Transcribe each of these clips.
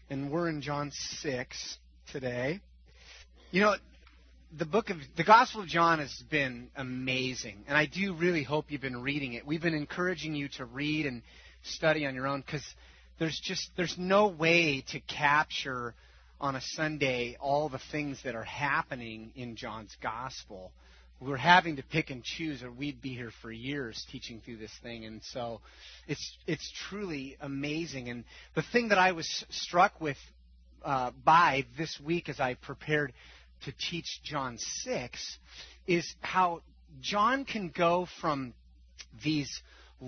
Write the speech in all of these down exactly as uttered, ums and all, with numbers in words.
and we're in John six today. You know, the book of the Gospel of John has been amazing, and I do really hope you've been reading it. We've been encouraging you to read and study on your own because there's just there's no way to capture on a Sunday all the things that are happening in John's Gospel. We're having to pick and choose, or we'd be here for years teaching through this thing. And so it's it's truly amazing. And the thing that I was struck with uh, by this week as I prepared to teach John six is how John can go from these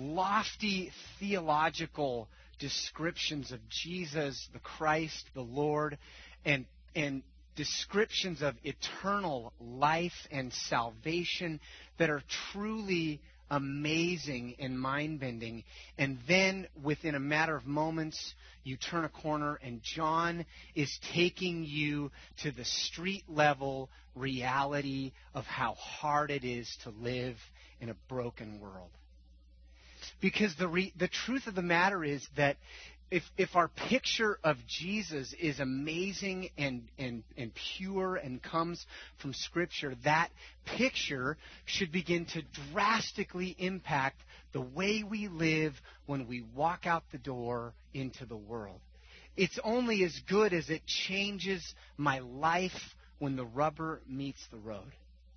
lofty theological descriptions of Jesus, the Christ, the Lord, and and descriptions of eternal life and salvation that are truly amazing and mind-bending. And then within a matter of moments, you turn a corner and John is taking you to the street-level reality of how hard it is to live in a broken world. Because the re- the truth of the matter is that If if our picture of Jesus is amazing and, and, and pure and comes from Scripture, that picture should begin to drastically impact the way we live when we walk out the door into the world. It's only as good as it changes my life when the rubber meets the road.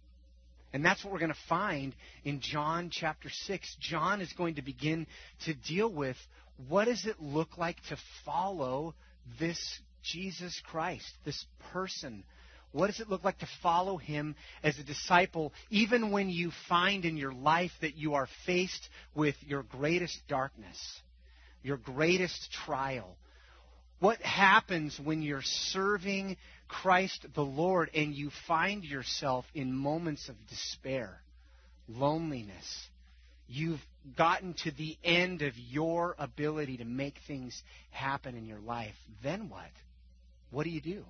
And that's what we're going to find in John chapter six. John is going to begin to deal with what does it look like to follow this Jesus Christ, this person? What does it look like to follow him as a disciple, even when you find in your life that you are faced with your greatest darkness, your greatest trial? What happens when you're serving Christ the Lord and you find yourself in moments of despair, loneliness? You've gotten to the end of your ability to make things happen in your life. Then what? What do you do?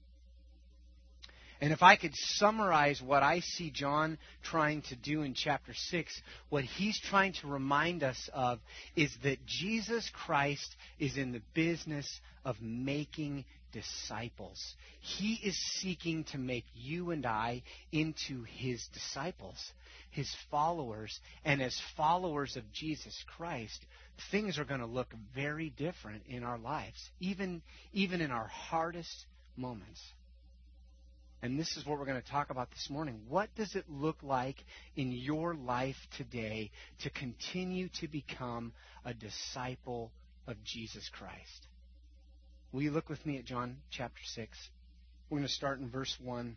And if I could summarize what I see John trying to do in chapter six, what he's trying to remind us of is that Jesus Christ is in the business of making disciples. He is seeking to make you and I into his disciples, his followers. And as followers of Jesus Christ, things are going to look very different in our lives, even, even in our hardest moments. And this is what we're going to talk about this morning. What does it look like in your life today to continue to become a disciple of Jesus Christ? Will you look with me at John chapter six? We're going to start in verse one.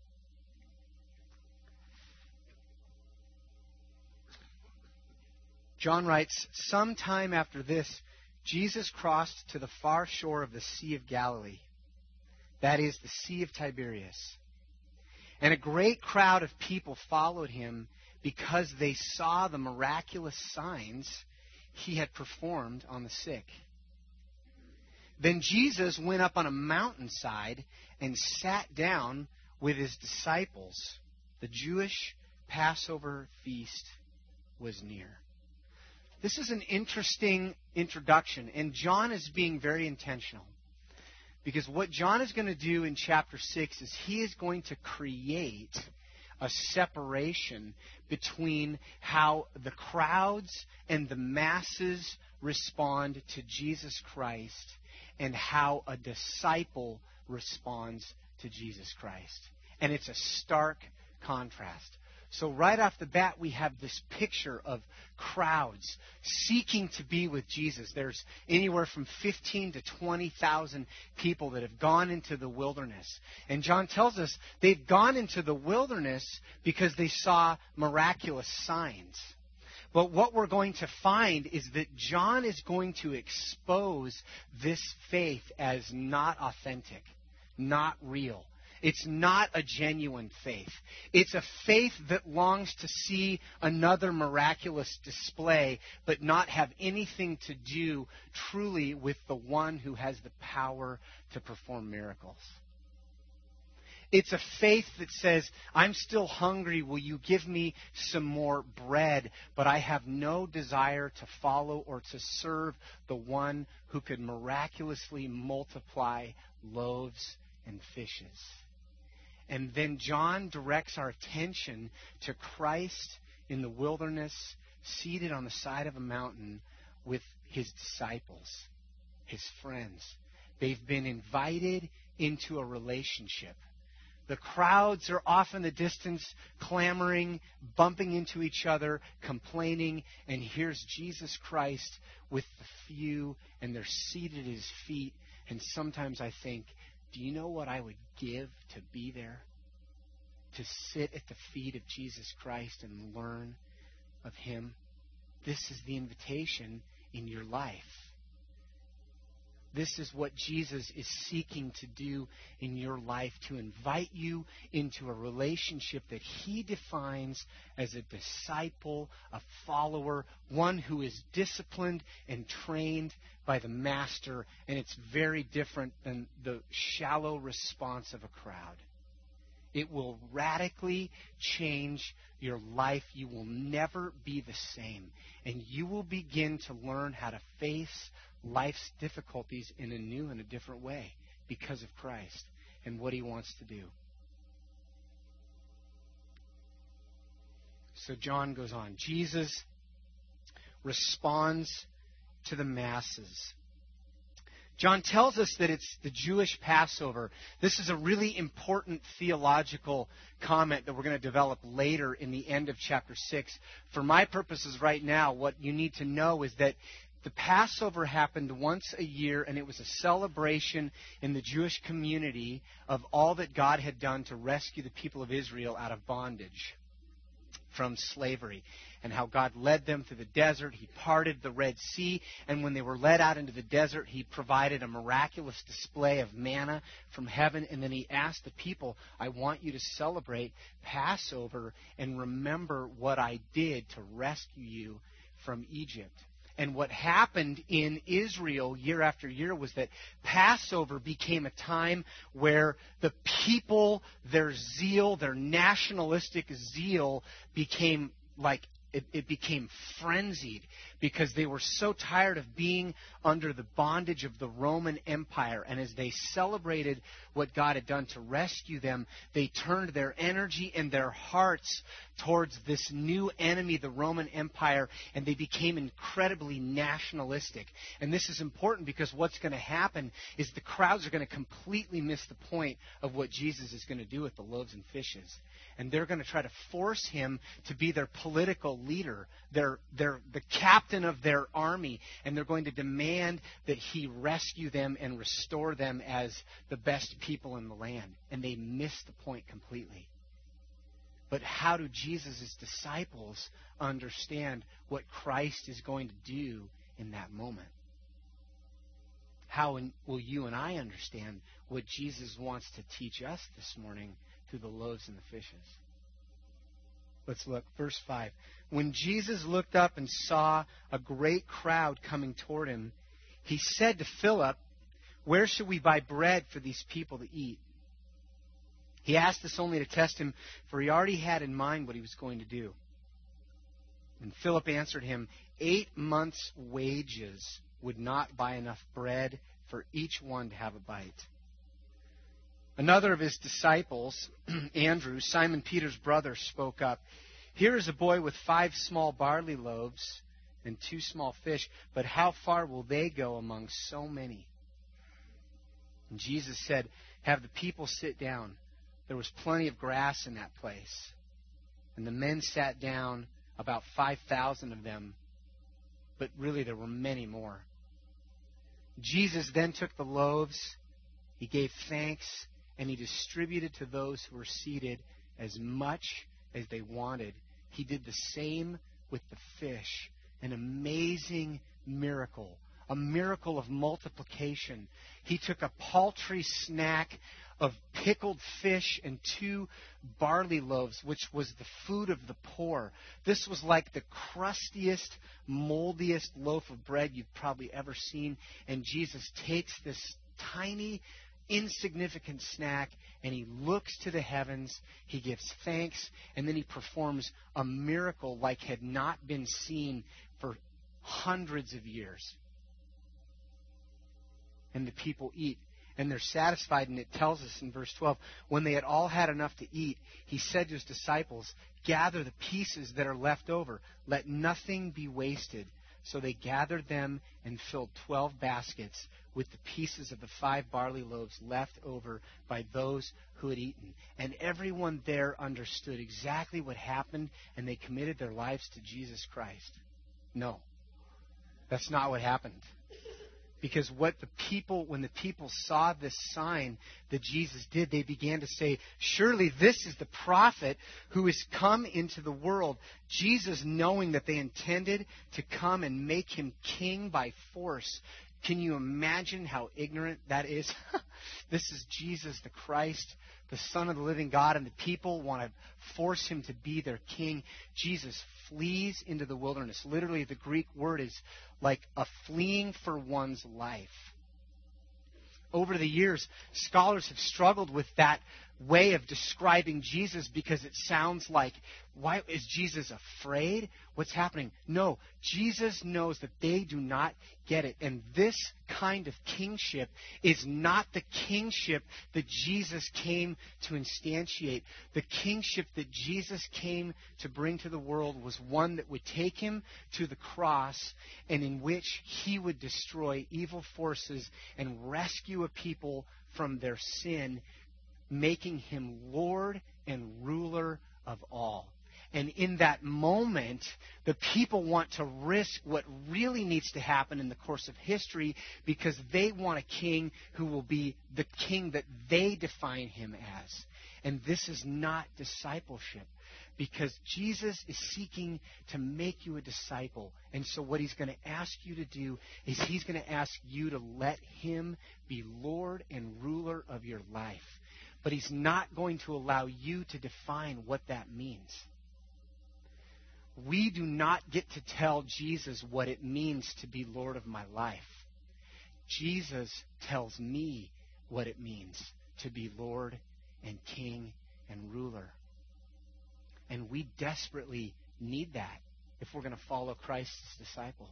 John writes, "Sometime after this, Jesus crossed to the far shore of the Sea of Galilee. That is, the Sea of Tiberias. And a great crowd of people followed him because they saw the miraculous signs he had performed on the sick. Then Jesus went up on a mountainside and sat down with his disciples. The Jewish Passover feast was near." This is an interesting introduction, and John is being very intentional. Because what John is going to do in chapter six is he is going to create a separation between how the crowds and the masses respond to Jesus Christ and how a disciple responds to Jesus Christ. And it's a stark contrast. So right off the bat, we have this picture of crowds seeking to be with Jesus. There's anywhere from fifteen to twenty thousand people that have gone into the wilderness. And John tells us they've gone into the wilderness because they saw miraculous signs. But what we're going to find is that John is going to expose this faith as not authentic, not real. It's not a genuine faith. It's a faith that longs to see another miraculous display, but not have anything to do truly with the one who has the power to perform miracles. It's a faith that says, I'm still hungry. Will you give me some more bread? But I have no desire to follow or to serve the one who could miraculously multiply loaves and fishes. And then John directs our attention to Christ in the wilderness, seated on the side of a mountain with his disciples, his friends. They've been invited into a relationship. The crowds are off in the distance, clamoring, bumping into each other, complaining, and here's Jesus Christ with the few, and they're seated at his feet. And sometimes I think, do you know what I would give to be there? To sit at the feet of Jesus Christ and learn of him? This is the invitation in your life. This is what Jesus is seeking to do in your life, to invite you into a relationship that he defines as a disciple, a follower, one who is disciplined and trained by the master. And it's very different than the shallow response of a crowd. It will radically change your life. You will never be the same. And you will begin to learn how to face life's difficulties in a new and a different way because of Christ and what he wants to do. So John goes on. Jesus responds to the masses. John tells us that it's the Jewish Passover. This is a really important theological comment that we're going to develop later in the end of chapter six. For my purposes right now, what you need to know is that the Passover happened once a year, and it was a celebration in the Jewish community of all that God had done to rescue the people of Israel out of bondage from slavery, and how God led them through the desert. He parted the Red Sea, and when they were led out into the desert, he provided a miraculous display of manna from heaven, and then he asked the people, I want you to celebrate Passover and remember what I did to rescue you from Egypt. And what happened in Israel year after year was that Passover became a time where the people, their zeal, their nationalistic zeal became like, it, it became frenzied because they were so tired of being under the bondage of the Roman Empire. And as they celebrated what God had done to rescue them, they turned their energy and their hearts towards this new enemy, the Roman Empire, and they became incredibly nationalistic. And this is important because what's going to happen is the crowds are going to completely miss the point of what Jesus is going to do with the loaves and fishes. And they're going to try to force him to be their political leader, their, their, the captain of their army, and they're going to demand that he rescue them and restore them as the best people in the land. And they miss the point completely. But how do Jesus' disciples understand what Christ is going to do in that moment? How will you and I understand what Jesus wants to teach us this morning through the loaves and the fishes? Let's look. Verse five. When Jesus looked up and saw a great crowd coming toward him, he said to Philip, where should we buy bread for these people to eat? He asked this only to test him, for he already had in mind what he was going to do. And Philip answered him, eight months' wages would not buy enough bread for each one to have a bite. Another of his disciples, Andrew, Simon Peter's brother, spoke up. Here is a boy with five small barley loaves and two small fish, but how far will they go among so many? And Jesus said, have the people sit down. There was plenty of grass in that place. And the men sat down, about five thousand of them, but really there were many more. Jesus then took the loaves, he gave thanks, and he distributed to those who were seated as much as they wanted. He did the same with the fish. An amazing miracle. A miracle of multiplication. He took a paltry snack of pickled fish and two barley loaves, which was the food of the poor. This was like the crustiest, moldiest loaf of bread you've probably ever seen. And Jesus takes this tiny insignificant snack, and he looks to the heavens, he gives thanks, and then he performs a miracle like had not been seen for hundreds of years. And the people eat, and they're satisfied, and it tells us in verse twelve, when they had all had enough to eat, he said to his disciples, gather the pieces that are left over, let nothing be wasted. So they gathered them and filled twelve baskets with the pieces of the five barley loaves left over by those who had eaten. And everyone there understood exactly what happened, and they committed their lives to Jesus Christ. No, that's not what happened. Because what the people, when the people saw this sign that Jesus did, they began to say, surely this is the prophet who has come into the world. Jesus, knowing that they intended to come and make him king by force. Can you imagine how ignorant that is? This is Jesus the Christ, the Son of the living God, and the people want to force him to be their king. Jesus flees into the wilderness. Literally, the Greek word is like a fleeing for one's life. Over the years, scholars have struggled with that way of describing Jesus because it sounds like, why is Jesus afraid? What's happening? No, Jesus knows that they do not get it. And this kind of kingship is not the kingship that Jesus came to instantiate. The kingship that Jesus came to bring to the world was one that would take him to the cross and in which he would destroy evil forces and rescue a people from their sin, making him Lord and ruler of all. And in that moment, the people want to risk what really needs to happen in the course of history because they want a king who will be the king that they define him as. And this is not discipleship because Jesus is seeking to make you a disciple. And so what he's going to ask you to do is he's going to ask you to let him be Lord and ruler of your life. But he's not going to allow you to define what that means. We do not get to tell Jesus what it means to be Lord of my life. Jesus tells me what it means to be Lord and King and ruler. And we desperately need that if we're going to follow Christ's disciples.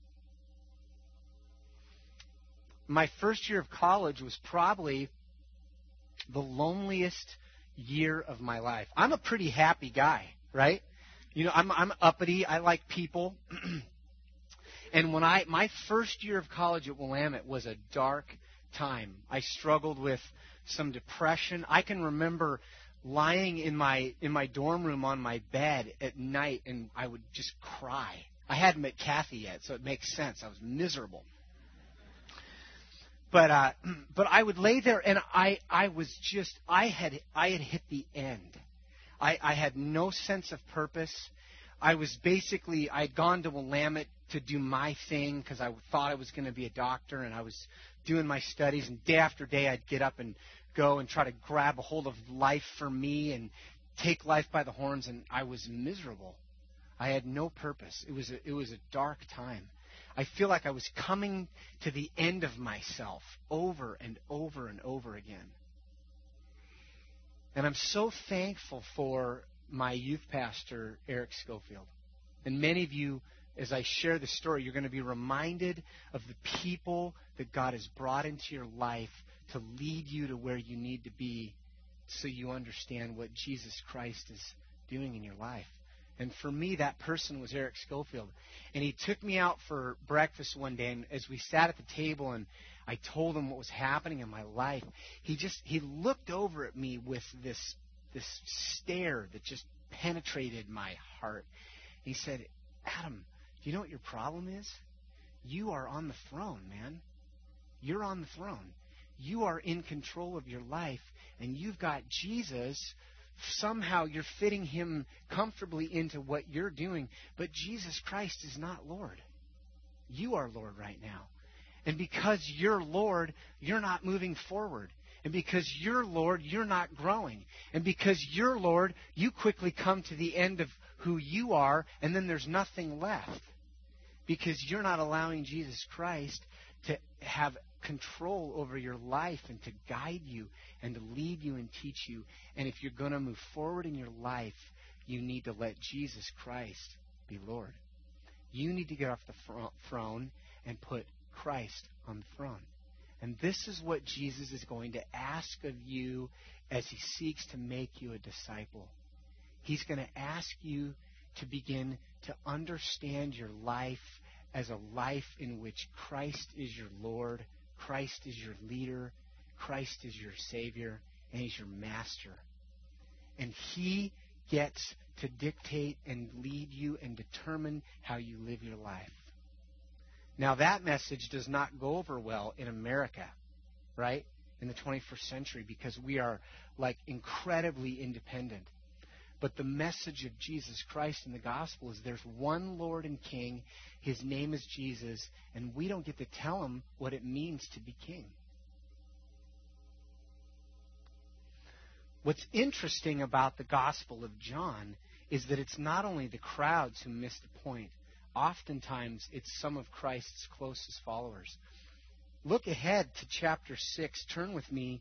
My first year of college was probably the loneliest year of my life. I'm a pretty happy guy, right? You know, I'm I'm uppity. I like people. And when I my first year of college at Willamette was a dark time. I struggled with some depression. I can remember lying in my in my dorm room on my bed at night, and I would just cry. I hadn't met Kathy yet, so it makes sense. I was miserable. But uh, but I would lay there, and I, I was just I had I had hit the end. I, I had no sense of purpose. I was basically I'd gone to Willamette to do my thing because I thought I was going to be a doctor, and I was doing my studies. And day after day, I'd get up and go and try to grab a hold of life for me and take life by the horns. And I was miserable. I had no purpose. It was a, it was a dark time. I feel like I was coming to the end of myself over and over and over again. And I'm so thankful for my youth pastor, Eric Schofield. And many of you, as I share the story, you're going to be reminded of the people that God has brought into your life to lead you to where you need to be so you understand what Jesus Christ is doing in your life. And for me, that person was Eric Schofield. And he took me out for breakfast one day, and as we sat at the table and I told him what was happening in my life, he just he looked over at me with this this stare that just penetrated my heart. He said, Adam, do you know what your problem is? You are on the throne, man. You're on the throne. You are in control of your life, and you've got Jesus. Somehow you're fitting him comfortably into what you're doing, but Jesus Christ is not Lord. You are Lord right now. And because you're Lord, you're not moving forward. And because you're Lord, you're not growing. And because you're Lord, you quickly come to the end of who you are, and then there's nothing left. Because you're not allowing Jesus Christ to have control over your life and to guide you and to lead you and teach you. And if you're going to move forward in your life, you need to let Jesus Christ be Lord. You need to get off the throne and put Christ on the throne. And this is what Jesus is going to ask of you as he seeks to make you a disciple. He's going to ask you to begin to understand your life as a life in which Christ is your Lord, Christ is your leader, Christ is your Savior, and he's your master. And he gets to dictate and lead you and determine how you live your life. Now, that message does not go over well in America, right, in the twenty-first century, because we are, like, incredibly independent. But the message of Jesus Christ in the gospel is there's one Lord and King. His name is Jesus, and we don't get to tell him what it means to be king. What's interesting about the Gospel of John is that it's not only the crowds who miss the point. Oftentimes, it's some of Christ's closest followers. Look ahead to chapter six. Turn with me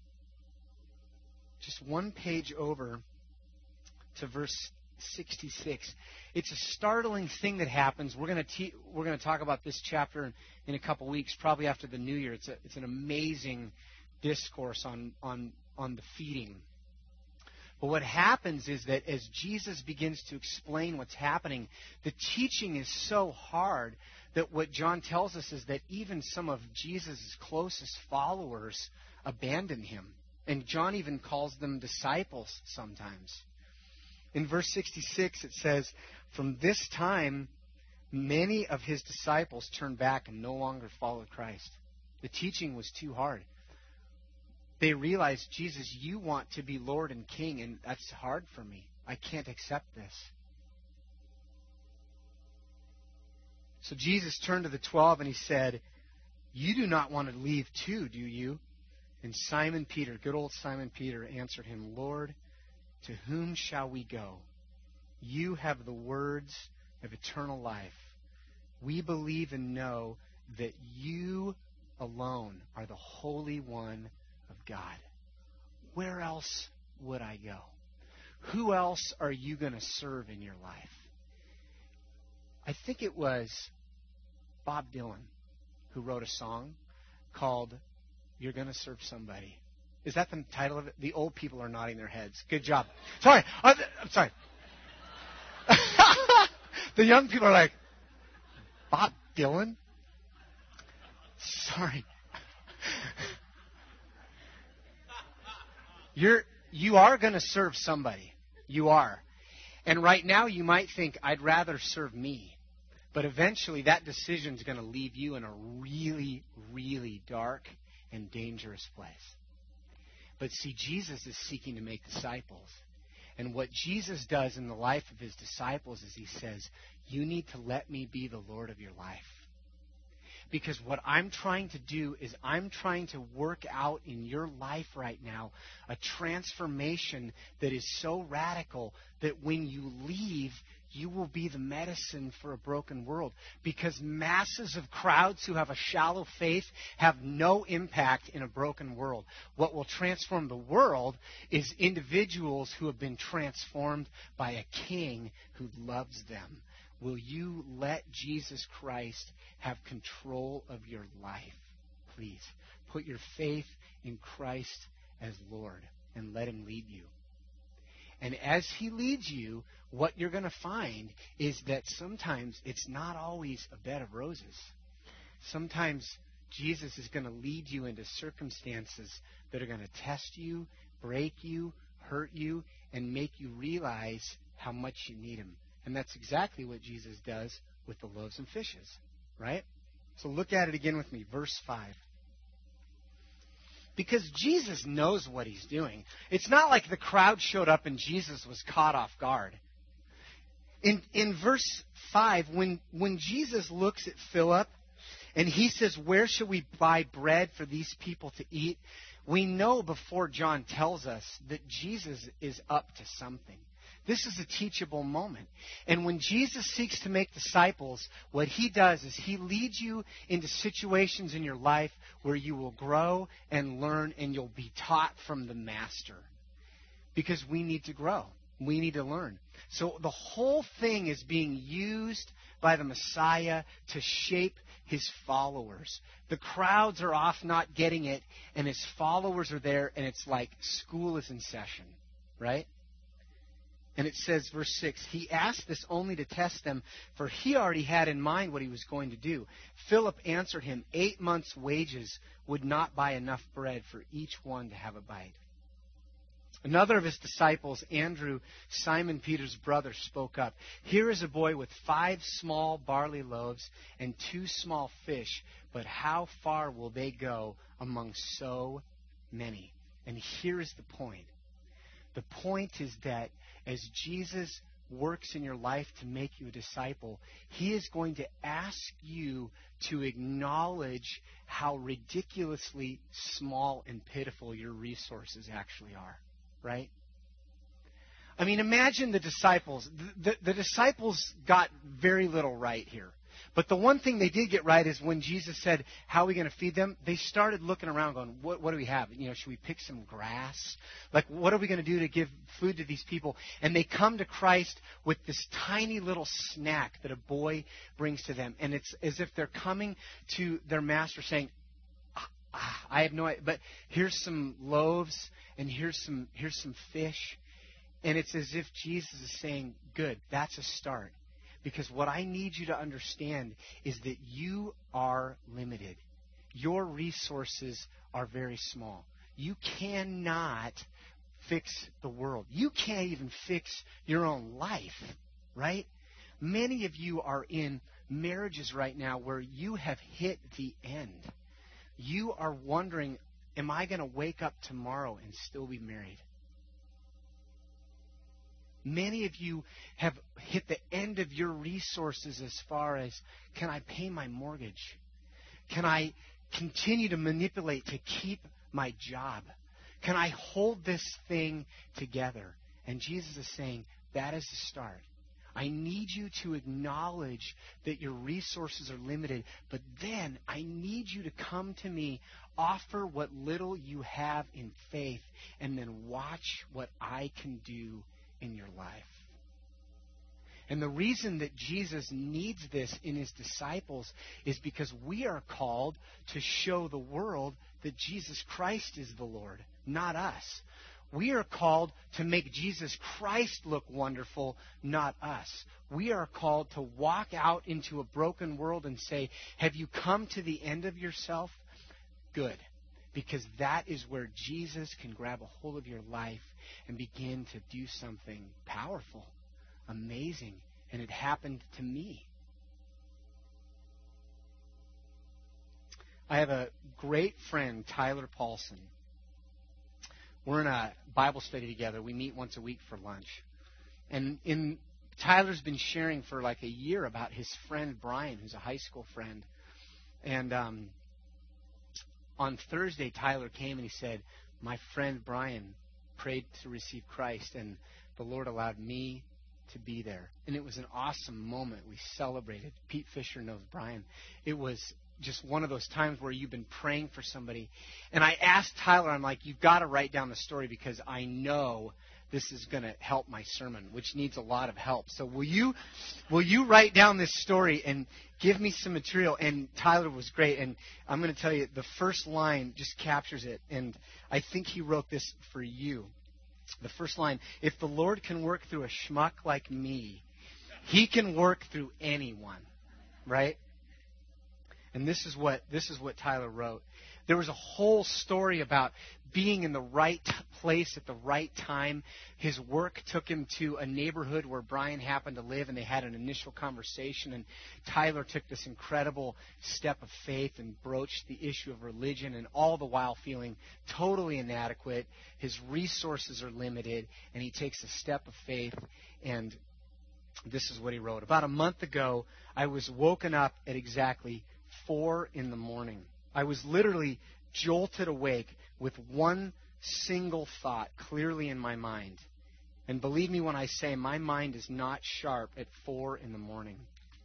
just one page over to verse sixty-six. It's a startling thing that happens. We're going to te- we're going to talk about this chapter in, in a couple weeks, probably after the New Year. It's a, it's an amazing discourse on on on the feeding. But what happens is that as Jesus begins to explain what's happening, the teaching is so hard that what John tells us is that even some of Jesus' closest followers abandon him. And John even calls them disciples sometimes. In verse sixty-six, it says, "From this time, many of his disciples turned back and no longer followed Christ." The teaching was too hard. They realized, Jesus, you want to be Lord and King, and that's hard for me. I can't accept this. So Jesus turned to the twelve and he said, "You do not want to leave too, do you?" And Simon Peter, good old Simon Peter, answered him, "Lord, to whom shall we go? You have the words of eternal life. We believe and know that you alone are the Holy One of God. Where else would I go? Who else are you going to serve in your life?" I think it was Bob Dylan who wrote a song called "You're Going to Serve Somebody." Is that the title of it? The old people are nodding their heads. Good job. Sorry. I'm sorry. The young people are like, Bob Dylan? Sorry. You're, you are going to serve somebody. You are. And right now you might think, I'd rather serve me. But eventually that decision is going to leave you in a really, really dark and dangerous place. But see, Jesus is seeking to make disciples. And what Jesus does in the life of his disciples is he says, you need to let me be the Lord of your life. Because what I'm trying to do is I'm trying to work out in your life right now a transformation that is so radical that when you leave, you will be the medicine for a broken world. Because masses of crowds who have a shallow faith have no impact in a broken world. What will transform the world is individuals who have been transformed by a king who loves them. Will you let Jesus Christ have control of your life? Please put your faith in Christ as Lord and let him lead you. And as he leads you, what you're going to find is that sometimes it's not always a bed of roses. Sometimes Jesus is going to lead you into circumstances that are going to test you, break you, hurt you, and make you realize how much you need him. And that's exactly what Jesus does with the loaves and fishes, right? So look at it again with me, verse five. Because Jesus knows what he's doing. It's not like the crowd showed up and Jesus was caught off guard. In in verse five, when, when Jesus looks at Philip and he says, where should we buy bread for these people to eat? We know before John tells us that Jesus is up to something. This is a teachable moment. And when Jesus seeks to make disciples, what he does is he leads you into situations in your life where you will grow and learn and you'll be taught from the master. Because we need to grow. We need to learn. So the whole thing is being used by the Messiah to shape his followers. The crowds are off not getting it, and his followers are there, and it's like school is in session, right? And it says, verse six, he asked this only to test them, for he already had in mind what he was going to do. Philip answered him, eight months' wages would not buy enough bread for each one to have a bite. Another of his disciples, Andrew, Simon Peter's brother, spoke up. Here is a boy with five small barley loaves and two small fish, but how far will they go among so many? And here is the point. The point is that as Jesus works in your life to make you a disciple, he is going to ask you to acknowledge how ridiculously small and pitiful your resources actually are. Right? I mean, imagine the disciples. The, the, the disciples got very little right here. But the one thing they did get right is when Jesus said, how are we going to feed them? They started looking around going, what, what do we have? You know, should we pick some grass? Like, what are we going to do to give food to these people? And they come to Christ with this tiny little snack that a boy brings to them. And it's as if they're coming to their master saying, I have no idea, but here's some loaves and here's some here's some fish. And it's as if Jesus is saying, good, that's a start. Because what I need you to understand is that you are limited. Your resources are very small. You cannot fix the world. You can't even fix your own life, right? Many of you are in marriages right now where you have hit the end. You are wondering, am I going to wake up tomorrow and still be married? Many of you have hit the end of your resources as far as, can I pay my mortgage? Can I continue to manipulate to keep my job? Can I hold this thing together? And Jesus is saying, that is the start. I need you to acknowledge that your resources are limited, but then I need you to come to me, offer what little you have in faith, and then watch what I can do in your life. And the reason that Jesus needs this in his disciples is because we are called to show the world that Jesus Christ is the Lord, not us. We are called to make Jesus Christ look wonderful, not us. We are called to walk out into a broken world and say, have you come to the end of yourself? Good. Because that is where Jesus can grab a hold of your life and begin to do something powerful, amazing. And it happened to me. I have a great friend, Tyler Paulson. We're in a Bible study together. We meet once a week for lunch. And in Tyler's been sharing for like a year about his friend Brian, who's a high school friend. And um, on Thursday, Tyler came and he said, my friend Brian prayed to receive Christ, and the Lord allowed me to be there. And it was an awesome moment. We celebrated. Pete Fisher knows Brian. It was just one of those times where you've been praying for somebody. And I asked Tyler, I'm like, you've got to write down the story because I know this is going to help my sermon, which needs a lot of help. So will you will you write down this story and give me some material? And Tyler was great. And I'm going to tell you, the first line just captures it. And I think he wrote this for you. The first line, if the Lord can work through a schmuck like me, he can work through anyone, right? And this is what this is what Tyler wrote. There was a whole story about being in the right place at the right time. His work took him to a neighborhood where Brian happened to live, and they had an initial conversation. And Tyler took this incredible step of faith and broached the issue of religion, and all the while feeling totally inadequate. His resources are limited, and he takes a step of faith. And this is what he wrote. About a month ago, I was woken up at exactly four in the morning. I was literally jolted awake with one single thought clearly in my mind. And believe me when I say my mind is not sharp at four in the morning.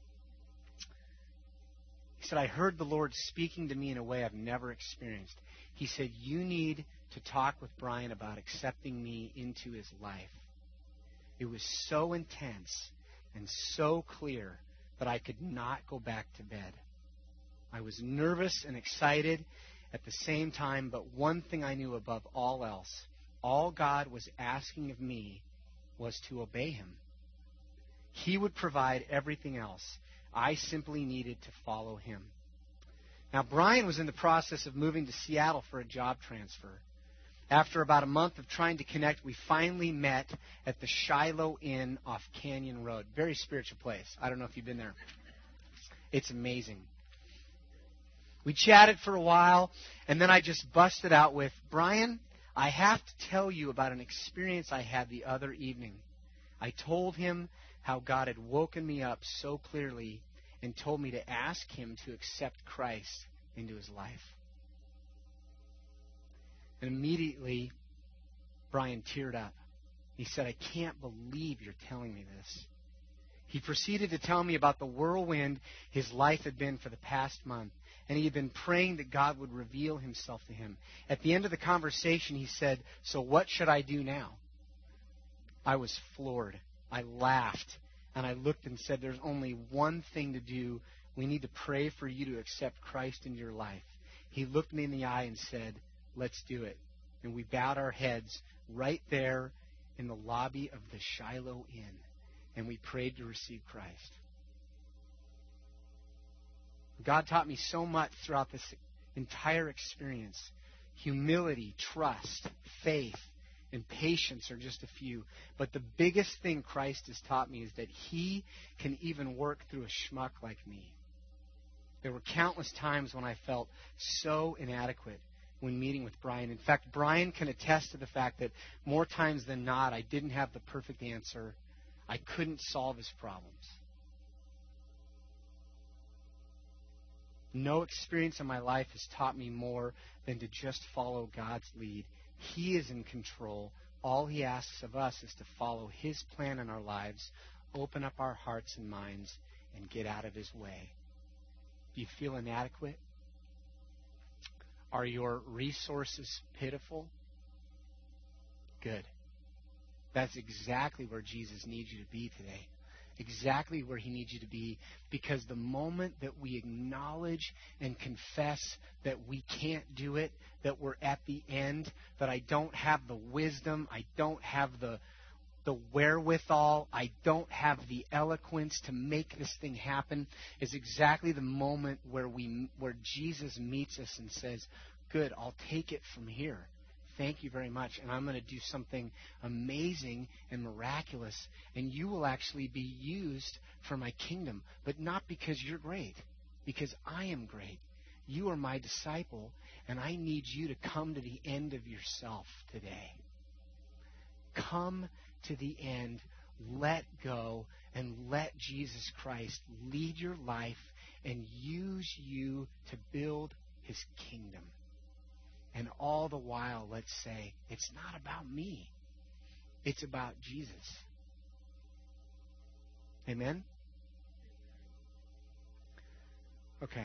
He said, I heard the Lord speaking to me in a way I've never experienced. He said, you need to talk with Brian about accepting me into his life. It was so intense and so clear that I could not go back to bed. I was nervous and excited at the same time, but one thing I knew above all else, all God was asking of me was to obey him. He would provide everything else. I simply needed to follow him. Now, Brian was in the process of moving to Seattle for a job transfer. After about a month of trying to connect, we finally met at the Shiloh Inn off Canyon Road. Very spiritual place. I don't know if you've been there. It's amazing. We chatted for a while, and then I just busted out with, Brian, I have to tell you about an experience I had the other evening. I told him how God had woken me up so clearly and told me to ask him to accept Christ into his life. And immediately, Brian teared up. He said, I can't believe you're telling me this. He proceeded to tell me about the whirlwind his life had been for the past month. And he had been praying that God would reveal himself to him. At the end of the conversation, he said, so what should I do now? I was floored. I laughed. And I looked and said, there's only one thing to do. We need to pray for you to accept Christ into your life. He looked me in the eye and said, let's do it. And we bowed our heads right there in the lobby of the Shiloh Inn. And we prayed to receive Christ. God taught me so much throughout this entire experience. Humility, trust, faith, and patience are just a few. But the biggest thing Christ has taught me is that he can even work through a schmuck like me. There were countless times when I felt so inadequate when meeting with Brian. In fact, Brian can attest to the fact that more times than not, I didn't have the perfect answer. I couldn't solve his problems. No experience in my life has taught me more than to just follow God's lead. He is in control. All he asks of us is to follow his plan in our lives, open up our hearts and minds, and get out of his way. Do you feel inadequate? Are your resources pitiful? Good. That's exactly where Jesus needs you to be today. Exactly where he needs you to be, because the moment that we acknowledge and confess that we can't do it, that we're at the end, that I don't have the wisdom, I don't have the the wherewithal, I don't have the eloquence to make this thing happen, is exactly the moment where we where Jesus meets us and says, good, I'll take it from here. Thank you very much, and I'm going to do something amazing and miraculous, and you will actually be used for my kingdom, but not because you're great, because I am great. You are my disciple, and I need you to come to the end of yourself today. Come to the end, let go, and let Jesus Christ lead your life and use you to build his kingdom. And all the while, let's say, it's not about me. It's about Jesus. Amen? Okay.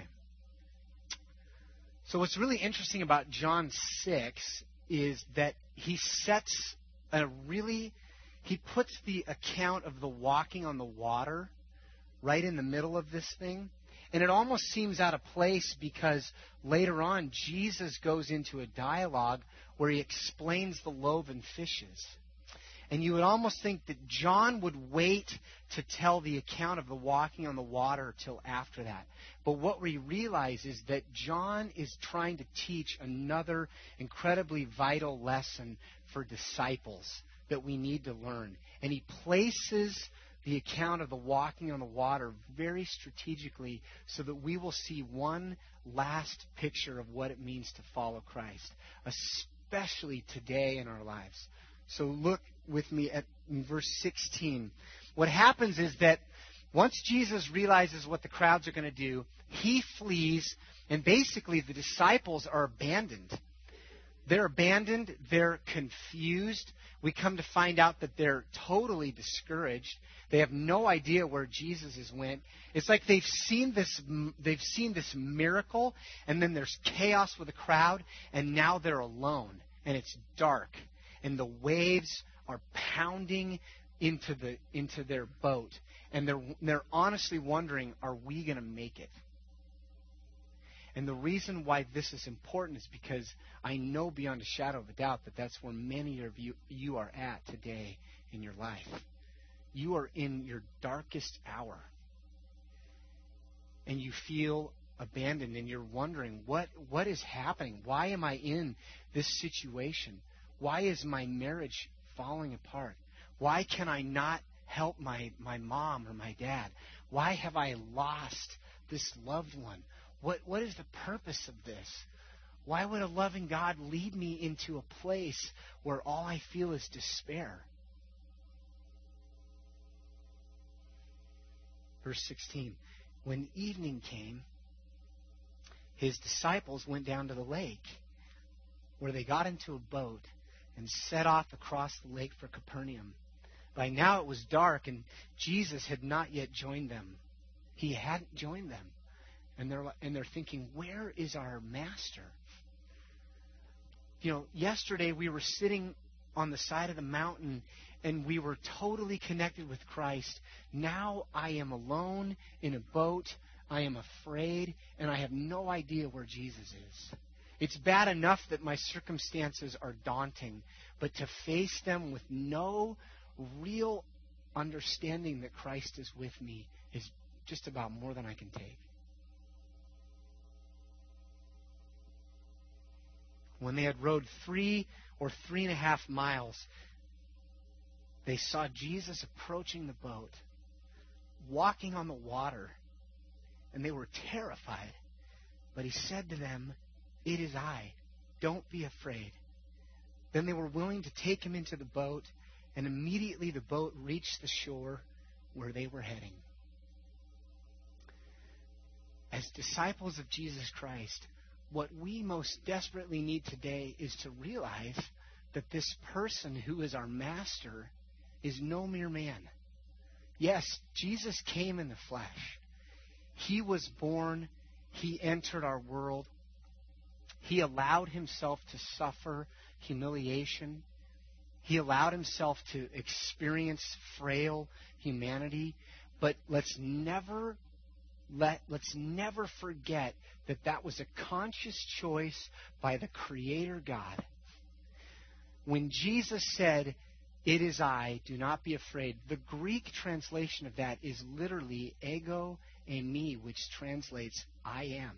So what's really interesting about John six is that he sets a really, he puts the account of the walking on the water right in the middle of this thing. And it almost seems out of place because later on, Jesus goes into a dialogue where he explains the loaves and fishes. And you would almost think that John would wait to tell the account of the walking on the water till after that. But what we realize is that John is trying to teach another incredibly vital lesson for disciples that we need to learn. And he places the account of the walking on the water very strategically so that we will see one last picture of what it means to follow Christ, especially today in our lives. So look with me at in verse sixteen. What happens is that once Jesus realizes what the crowds are going to do, he flees, and basically the disciples are abandoned. They're abandoned. They're confused. We come to find out that they're totally discouraged. They have no idea where Jesus has went. It's like they've seen this, they've seen this miracle, and then there's chaos with the crowd, and now they're alone, and it's dark, and the waves are pounding into the into their boat, and they're they're honestly wondering, are we going to make it? And the reason why this is important is because I know beyond a shadow of a doubt that that's where many of you you are at today in your life. You are in your darkest hour, and you feel abandoned, and you're wondering, what what is happening? Why am I in this situation? Why is my marriage falling apart? Why can I not help my, my mom or my dad? Why have I lost this loved one? What what is the purpose of this? Why would a loving God lead me into a place where all I feel is despair? Verse sixteen, when evening came, his disciples went down to the lake, where they got into a boat and set off across the lake for Capernaum. By now it was dark, and Jesus had not yet joined them. He hadn't joined them. And they're, and they're thinking, where is our master? You know, yesterday we were sitting on the side of the mountain, and we were totally connected with Christ. Now I am alone in a boat. I am afraid, and I have no idea where Jesus is. It's bad enough that my circumstances are daunting, but to face them with no real understanding that Christ is with me is just about more than I can take. When they had rowed three or three and a half miles, they saw Jesus approaching the boat, walking on the water, and they were terrified. But he said to them, "It is I. Don't be afraid." Then they were willing to take him into the boat, and immediately the boat reached the shore where they were heading. As disciples of Jesus Christ, what we most desperately need today is to realize that this person who is our master is no mere man. Yes, Jesus came in the flesh. He was born. He entered our world. He allowed himself to suffer humiliation. He allowed himself to experience frail humanity. But let's never let let's never forget that that was a conscious choice by the Creator God. When Jesus said, "It is I, do not be afraid," the Greek translation of that is literally ego eimi, which translates I am.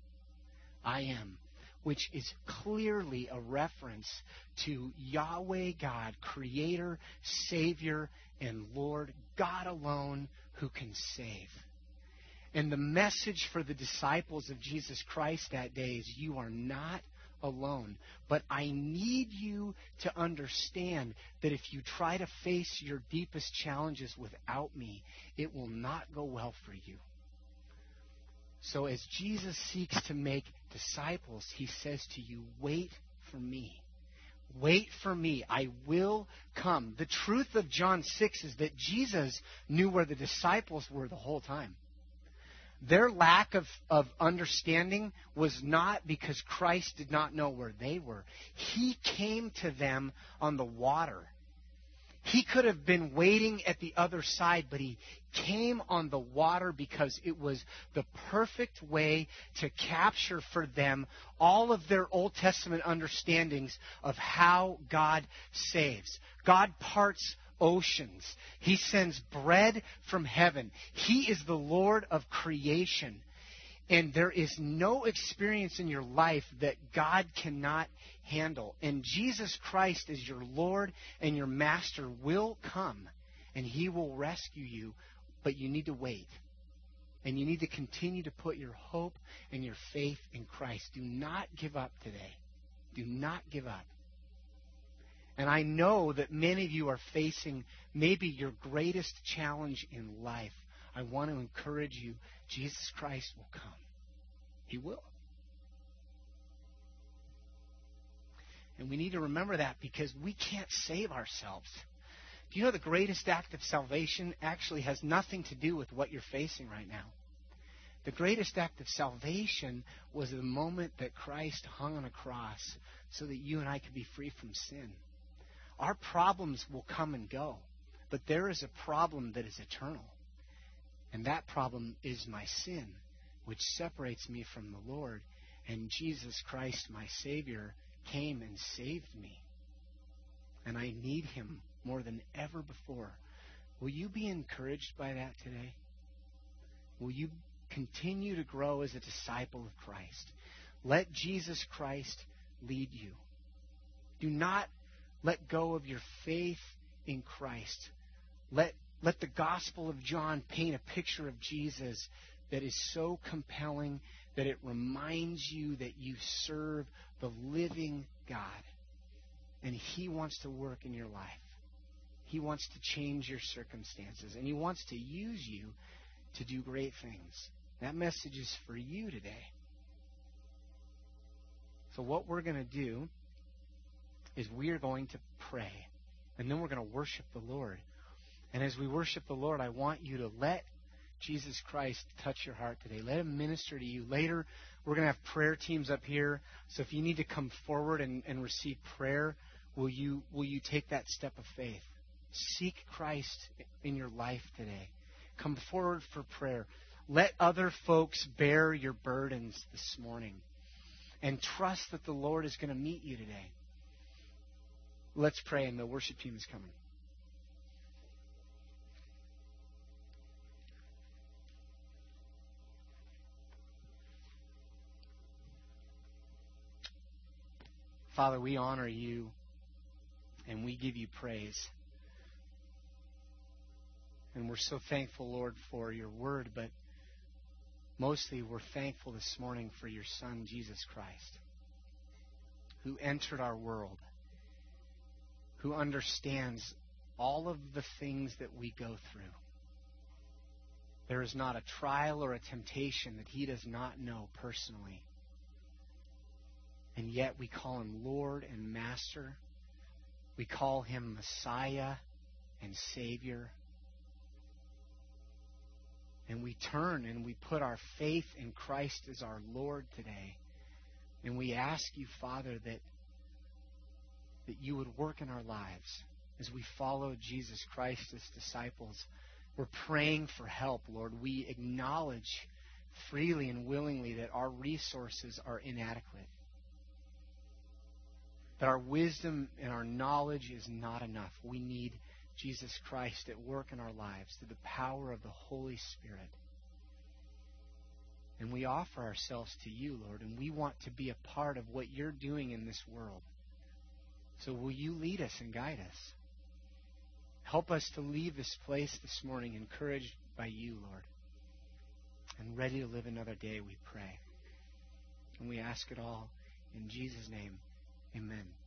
I am. Which is clearly a reference to Yahweh God, Creator, Savior, and Lord, God alone who can save. And the message for the disciples of Jesus Christ that day is, you are not alone. But I need you to understand that if you try to face your deepest challenges without me, it will not go well for you. So as Jesus seeks to make disciples, he says to you, wait for me. Wait for me. I will come. The truth of John six is that Jesus knew where the disciples were the whole time. Their lack of, of understanding was not because Christ did not know where they were. He came to them on the water. He could have been waiting at the other side, but he came on the water because it was the perfect way to capture for them all of their Old Testament understandings of how God saves. God parts oceans. He sends bread from heaven. He is the Lord of creation. And there is no experience in your life that God cannot handle. And Jesus Christ as your Lord and your Master will come, and he will rescue you, but you need to wait. And you need to continue to put your hope and your faith in Christ. Do not give up today. Do not give up. And I know that many of you are facing maybe your greatest challenge in life. I want to encourage you, Jesus Christ will come. He will. And we need to remember that because we can't save ourselves. Do you know the greatest act of salvation actually has nothing to do with what you're facing right now? The greatest act of salvation was the moment that Christ hung on a cross so that you and I could be free from sin. Our problems will come and go, but there is a problem that is eternal. And that problem is my sin, which separates me from the Lord. And Jesus Christ, my Savior, came and saved me. And I need Him more than ever before. Will you be encouraged by that today? Will you continue to grow as a disciple of Christ? Let Jesus Christ lead you. Do not let go of your faith in Christ. Let, let the Gospel of John paint a picture of Jesus that is so compelling that it reminds you that you serve the living God. And He wants to work in your life. He wants to change your circumstances. And He wants to use you to do great things. That message is for you today. So what we're going to do is we are going to pray. And then we're going to worship the Lord. And as we worship the Lord, I want you to let Jesus Christ touch your heart today. Let Him minister to you. Later, we're going to have prayer teams up here. So if you need to come forward and, and receive prayer, will you, will you take that step of faith? Seek Christ in your life today. Come forward for prayer. Let other folks bear your burdens this morning. And trust that the Lord is going to meet you today. Let's pray, and the worship team is coming. Father, we honor You, and we give You praise. And we're so thankful, Lord, for Your word, but mostly we're thankful this morning for Your Son, Jesus Christ, who entered our world, who understands all of the things that we go through. There is not a trial or a temptation that He does not know personally. And yet we call Him Lord and Master. We call Him Messiah and Savior. And we turn and we put our faith in Christ as our Lord today. And we ask You, Father, that, that You would work in our lives as we follow Jesus Christ as disciples. We're praying for help, Lord. We acknowledge freely and willingly that our resources are inadequate, that our wisdom and our knowledge is not enough. We need Jesus Christ at work in our lives through the power of the Holy Spirit. And we offer ourselves to You, Lord, and we want to be a part of what You're doing in this world. So will You lead us and guide us? Help us to leave this place this morning encouraged by You, Lord, and ready to live another day, we pray. And we ask it all in Jesus' name. Amen.